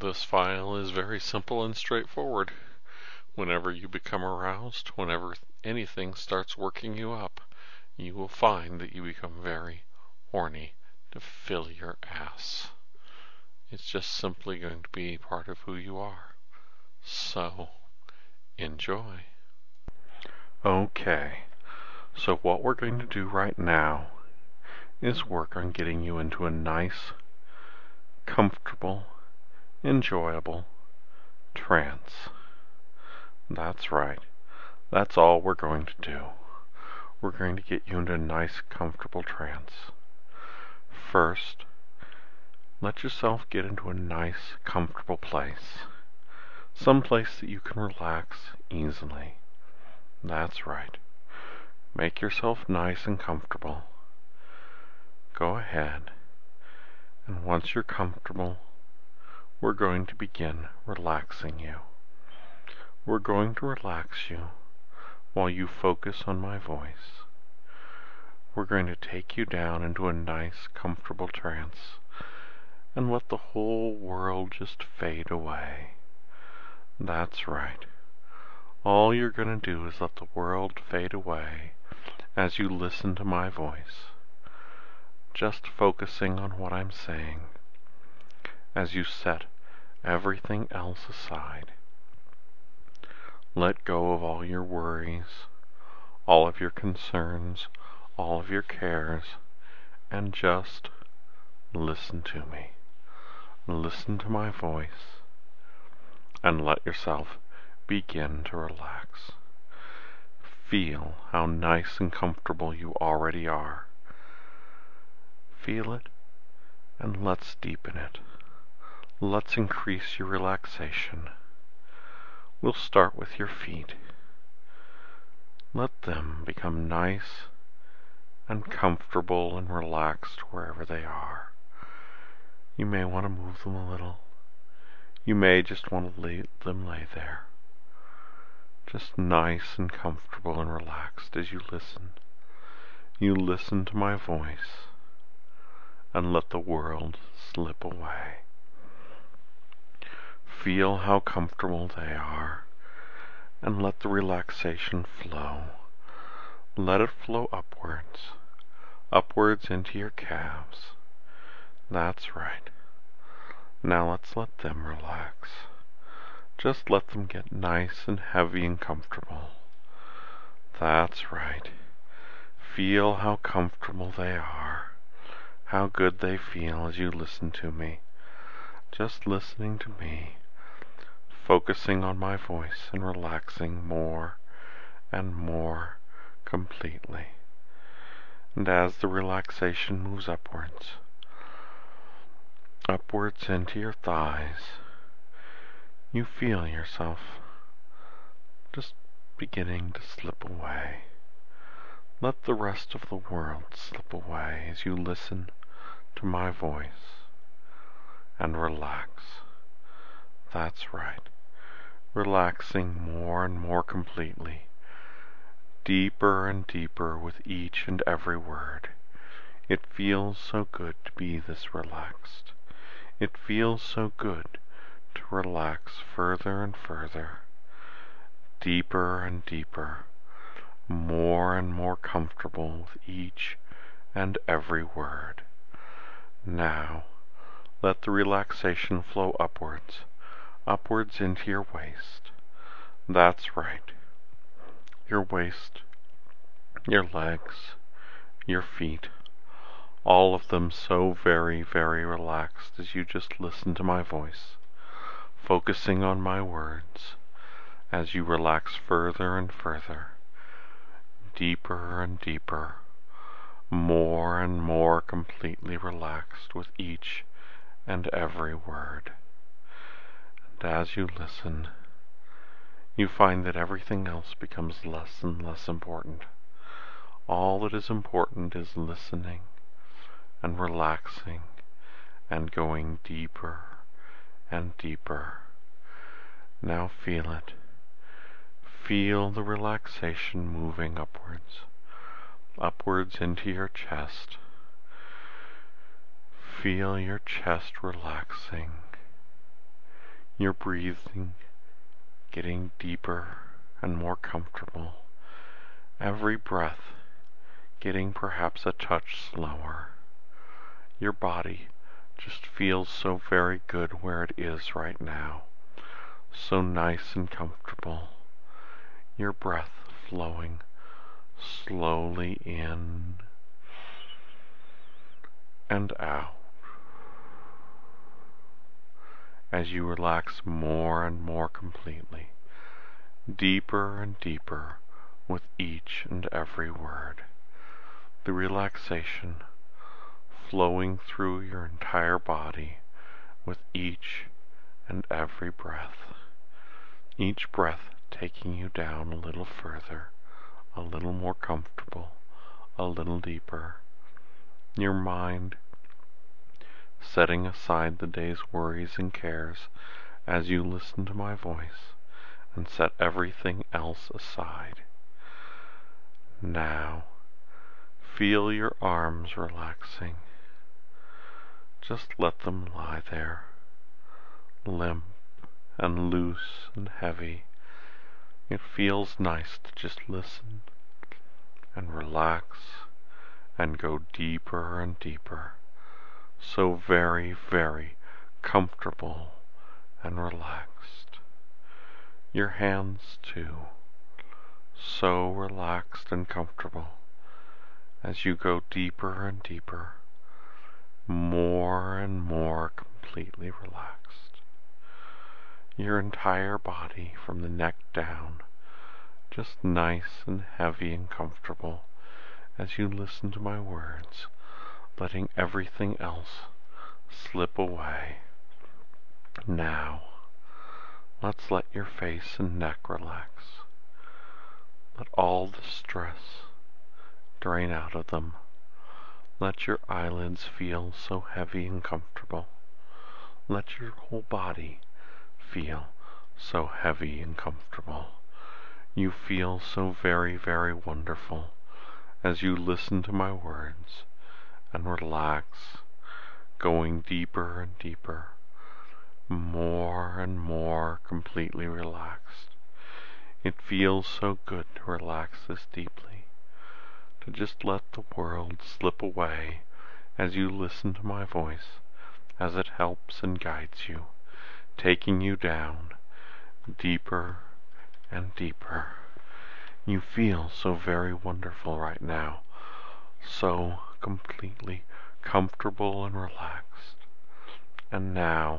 This file is very simple and straightforward. Whenever you become aroused, whenever anything starts working you up, you will find that you become very horny to fill your ass. It's just simply going to be part of who you are. So, enjoy. Okay, so what we're going to do right now is work on getting you into a nice, comfortable, enjoyable trance. That's right. That's all we're going to do. We're going to get you into a nice, comfortable trance. First, let yourself get into a nice, comfortable place. Some place that you can relax easily. That's right. Make yourself nice and comfortable. Go ahead, and once you're comfortable, we're going to begin relaxing you. We're going to relax you while you focus on my voice. We're going to take you down into a nice, comfortable trance and let the whole world just fade away. That's right. All you're going to do is let the world fade away as you listen to my voice, just focusing on what I'm saying as you set everything else aside. Let go of all your worries, all of your concerns, all of your cares, and just listen to me. Listen to my voice and let yourself begin to relax. Feel how nice and comfortable you already are. Feel it, and let's deepen it. Let's increase your relaxation. We'll start with your feet. Let them become nice and comfortable and relaxed wherever they are. You may want to move them a little. You may just want to let them lay there. Just nice and comfortable and relaxed as you listen. You listen to my voice and let the world slip away. Feel how comfortable they are and let the relaxation flow. Let it flow upwards, upwards into your calves. That's right. Now let's let them relax. Just let them get nice and heavy and comfortable. That's right. Feel how comfortable they are, how good they feel as you listen to me. Just listening to me, focusing on my voice and relaxing more and more completely. And as the relaxation moves upwards into your thighs, you feel yourself just beginning to slip away. Let the rest of the world slip away as you listen to my voice and relax. That's right. Relaxing more and more completely, deeper and deeper with each and every word. It feels so good to be this relaxed. It feels so good to relax further and further, deeper and deeper, more and more comfortable with each and every word. Now, let the relaxation flow upwards into your waist. That's right. Your waist, your legs, your feet, all of them so very, very relaxed as you just listen to my voice, focusing on my words as you relax further and further, deeper and deeper, more and more completely relaxed with each and every word. And as you listen, you find that everything else becomes less and less important. All that is important is listening and relaxing and going deeper and deeper. Now feel it. Feel the relaxation moving upwards into your chest. Feel your chest relaxing Your breathing getting deeper and more comfortable. Every breath getting perhaps a touch slower. Your body just feels so very good where it is right now. So nice and comfortable. Your breath flowing slowly in and out as you relax more and more completely, deeper and deeper with each and every word. The relaxation flowing through your entire body with each and every breath. Each breath taking you down a little further, a little more comfortable, a little deeper. Your mind setting aside the day's worries and cares as you listen to my voice and set everything else aside. Now, feel your arms relaxing. Just let them lie there, limp and loose and heavy. It feels nice to just listen and relax and go deeper and deeper. So very, very comfortable and relaxed. Your hands too, so relaxed and comfortable as you go deeper and deeper, more and more completely relaxed. Your entire body from the neck down, just nice and heavy and comfortable as you listen to my words, letting everything else slip away. Now, let's let your face and neck relax. Let all the stress drain out of them. Let your eyelids feel so heavy and comfortable. Let your whole body feel so heavy and comfortable. You feel so very, very wonderful as you listen to my words and relax, going deeper and deeper, more and more completely relaxed. It feels so good to relax this deeply, to just let the world slip away as you listen to my voice, as it helps and guides you, taking you down deeper and deeper. You feel so very wonderful right now, so completely comfortable and relaxed. And now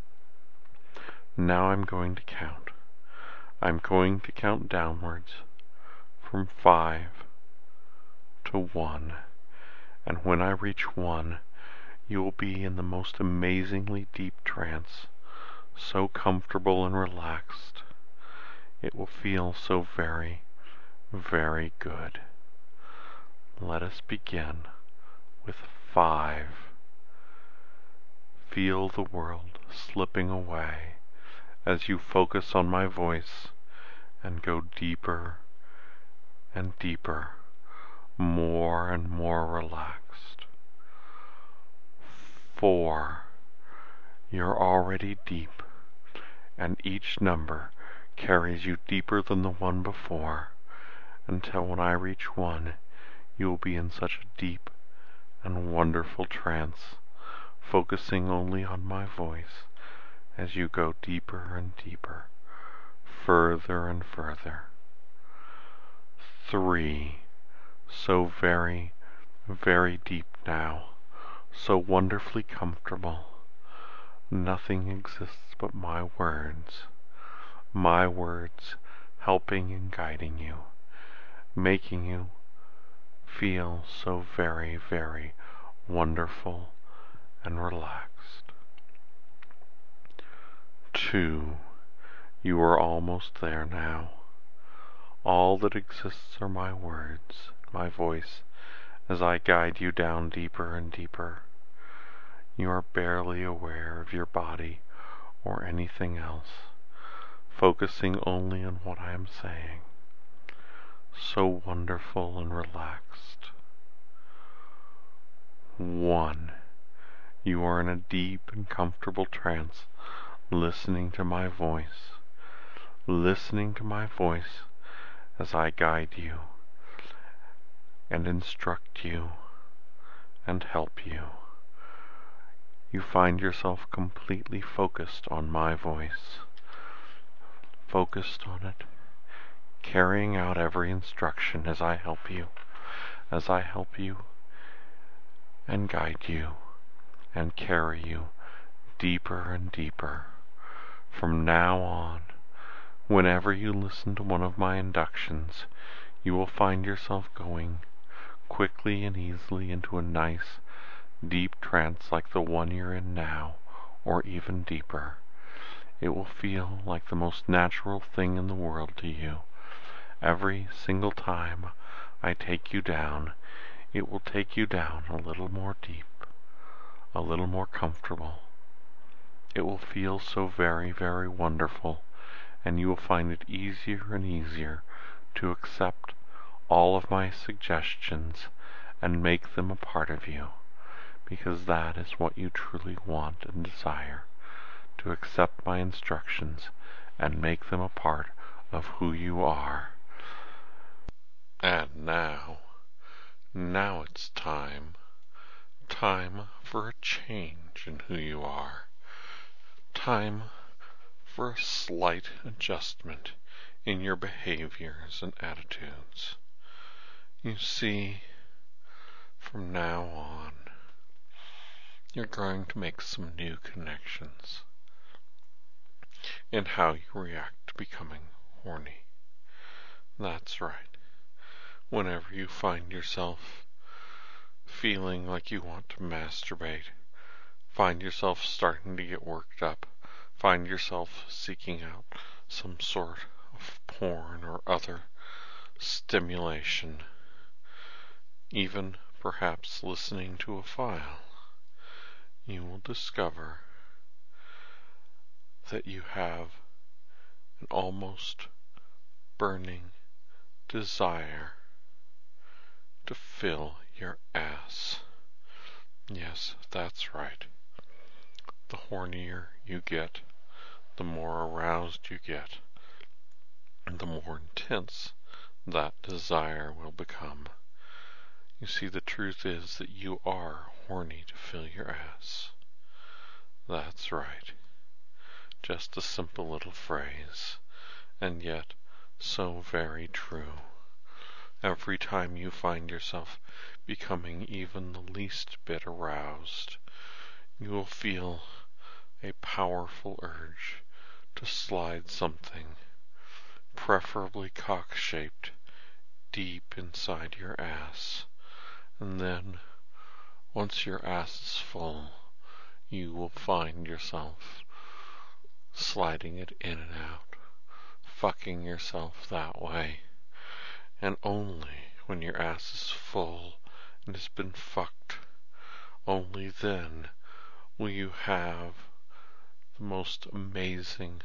I'm going to count. I'm going to count downwards from 5 to 1. And when I reach 1, you will be in the most amazingly deep trance, so comfortable and relaxed. It will feel so very, very good. Let us begin with 5. Feel the world slipping away as you focus on my voice and go deeper and deeper, more and more relaxed. 4. You're already deep, and each number carries you deeper than the one before, until when I reach 1, you will be in such a deep and wonderful trance, focusing only on my voice as you go deeper and deeper, further and further. 3. So very, very deep now, so wonderfully comfortable. Nothing exists but my words helping and guiding you, making you feel so very, very wonderful and relaxed. 2. You are almost there now. All that exists are my words, my voice, as I guide you down deeper and deeper. You are barely aware of your body or anything else, focusing only on what I am saying. So wonderful and relaxed. 1. You are in a deep and comfortable trance, listening to my voice, listening to my voice as I guide you and instruct you and help you. You find yourself completely focused on my voice, focused on it, carrying out every instruction as I help you and guide you and carry you deeper and deeper. From now on, whenever you listen to one of my inductions, you will find yourself going quickly and easily into a nice, deep trance like the one you're in now, or even deeper. It will feel like the most natural thing in the world to you. Every single time I take you down, it will take you down a little more deep, a little more comfortable. It will feel so very, very wonderful, and you will find it easier and easier to accept all of my suggestions and make them a part of you, because that is what you truly want and desire, to accept my instructions and make them a part of who you are. And now it's time for a change in who you are. Time for a slight adjustment in your behaviors and attitudes. You see, from now on, you're going to make some new connections in how you react to becoming horny. That's right. Whenever you find yourself feeling like you want to masturbate, find yourself starting to get worked up, find yourself seeking out some sort of porn or other stimulation, even perhaps listening to a file, you will discover that you have an almost burning desire to fill your ass. Yes, that's right. The hornier you get, the more aroused you get, and the more intense that desire will become. You see, the truth is that you are horny to fill your ass. That's right. Just a simple little phrase, and yet so very true. Every time you find yourself becoming even the least bit aroused, you will feel a powerful urge to slide something, preferably cock-shaped, deep inside your ass, and then, once your ass is full, you will find yourself sliding it in and out, fucking yourself that way. And only when your ass is full and has been fucked, only then will you have the most amazing,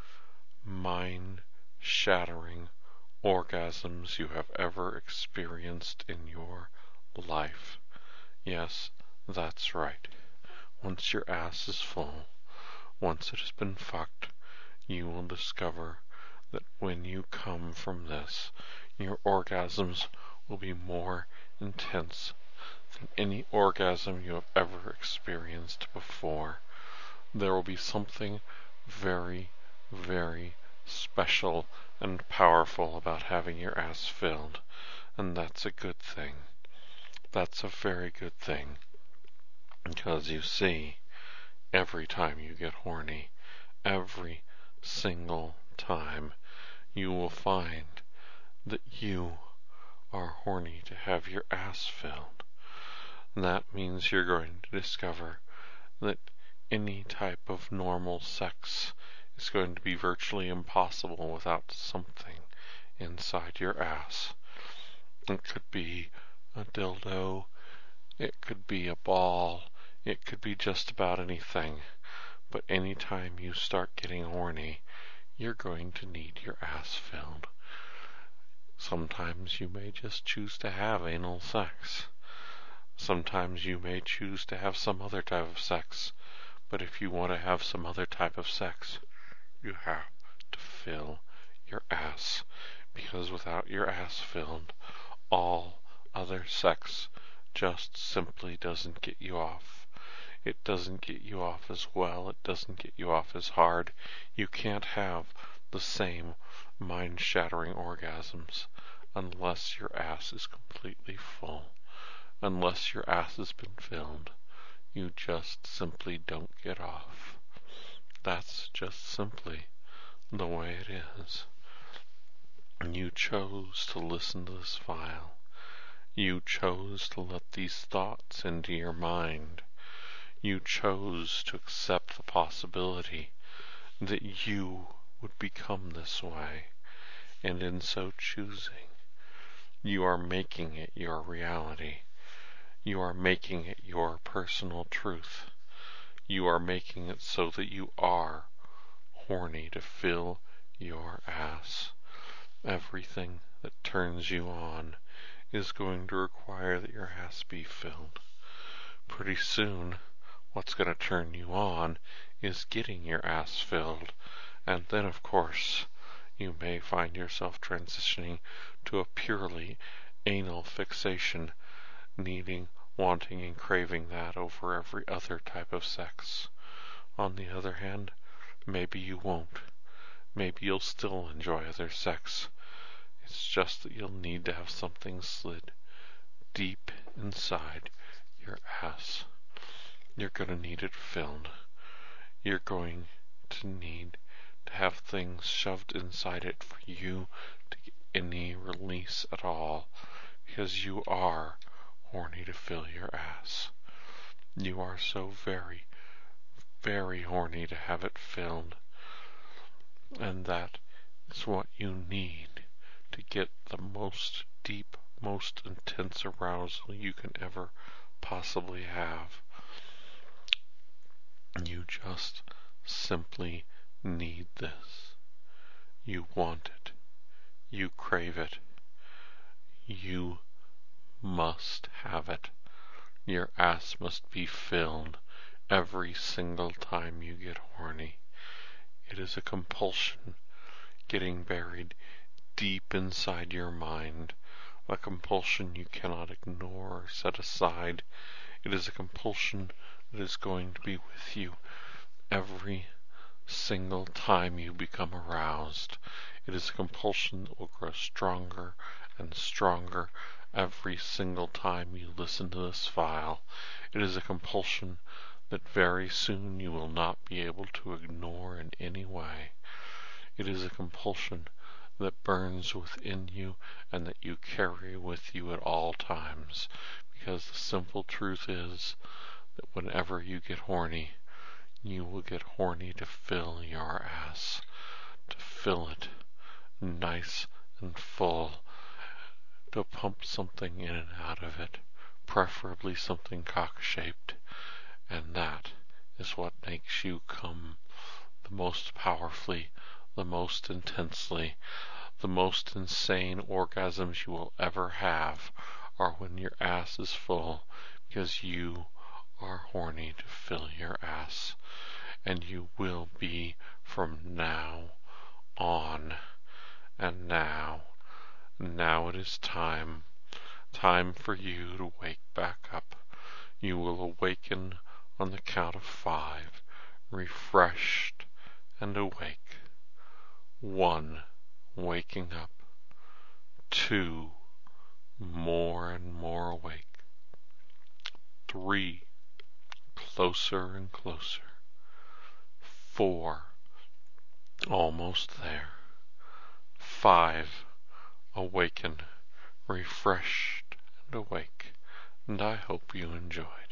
mind-shattering orgasms you have ever experienced in your life. Yes, that's right. Once your ass is full, once it has been fucked, you will discover that when you come from this, your orgasms will be more intense than any orgasm you have ever experienced before. There will be something very, very special and powerful about having your ass filled, and that's a good thing. That's a very good thing, because you see, every time you get horny, every single time, you will find that you are horny to have your ass filled. And that means you're going to discover that any type of normal sex is going to be virtually impossible without something inside your ass. It could be a dildo, it could be a ball, it could be just about anything. But anytime you start getting horny, you're going to need your ass filled. Sometimes you may just choose to have anal sex. Sometimes you may choose to have some other type of sex. But if you want to have some other type of sex, you have to fill your ass. Because without your ass filled, all other sex just simply doesn't get you off. It doesn't get you off as well. It doesn't get you off as hard. You can't have the same mind-shattering orgasms unless your ass is completely full. Unless your ass has been filled, you just simply don't get off. That's just simply the way it is. You chose to listen to this file. You chose to let these thoughts into your mind. You chose to accept the possibility that you would become this way. And in so choosing, you are making it your reality. You are making it your personal truth. You are making it so that you are horny to fill your ass. Everything that turns you on is going to require that your ass be filled. Pretty soon, what's going to turn you on is getting your ass filled. And then, of course, you may find yourself transitioning to a purely anal fixation, needing, wanting, and craving that over every other type of sex. On the other hand, maybe you won't. Maybe you'll still enjoy other sex. It's just that you'll need to have something slid deep inside your ass. You're going to need it filled. You're going to need to have things shoved inside it for you to get any release at all, because you are horny to fill your ass. You are so very, very horny to have it filled, and that is what you need to get the most deep, most intense arousal you can ever possibly have. You just simply need this. You want it. You crave it. You must have it. Your ass must be filled every single time you get horny. It is a compulsion getting buried deep inside your mind, a compulsion you cannot ignore or set aside. It is a compulsion that is going to be with you every single time you become aroused. It is a compulsion that will grow stronger and stronger every single time you listen to this file. It is a compulsion that very soon you will not be able to ignore in any way. It is a compulsion that burns within you and that you carry with you at all times, because the simple truth is that whenever you get horny, you will get horny to fill your ass, to fill it nice and full, to pump something in and out of it, preferably something cock-shaped, and that is what makes you come the most powerfully, the most intensely. The most insane orgasms you will ever have are when your ass is full, because you are horny to fill your ass. And you will be from now on. And now it is time for you to wake back up. You will awaken on the count of 5, refreshed and awake. 1, waking up. 2, more and more awake. 3, closer and closer. 4, almost there. 5, awaken, refreshed and awake. And I hope you enjoyed.